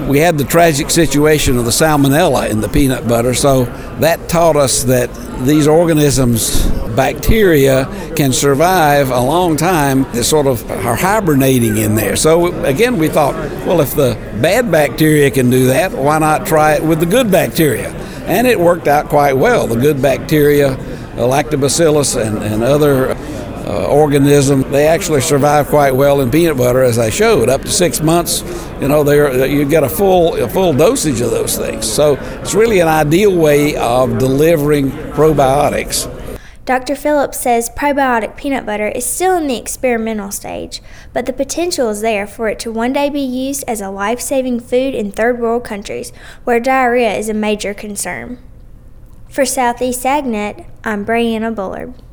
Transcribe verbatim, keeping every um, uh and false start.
we had the tragic situation of the salmonella in the peanut butter, so that taught us that these organisms, bacteria, can survive a long time. They sort of are hibernating in there. So again, we thought, well, if the bad bacteria can do that, why not try it with the good bacteria? And it worked out quite well. The good bacteria, lactobacillus and, and other uh, organisms, they actually survive quite well in peanut butter, as I showed. Up to six months, you know, you get a full a full dosage of those things. So it's really an ideal way of delivering probiotics. Doctor Phillips says probiotic peanut butter is still in the experimental stage, but the potential is there for it to one day be used as a life-saving food in third world countries where diarrhea is a major concern. For Southeast AgNet, I'm Brianna Bullard.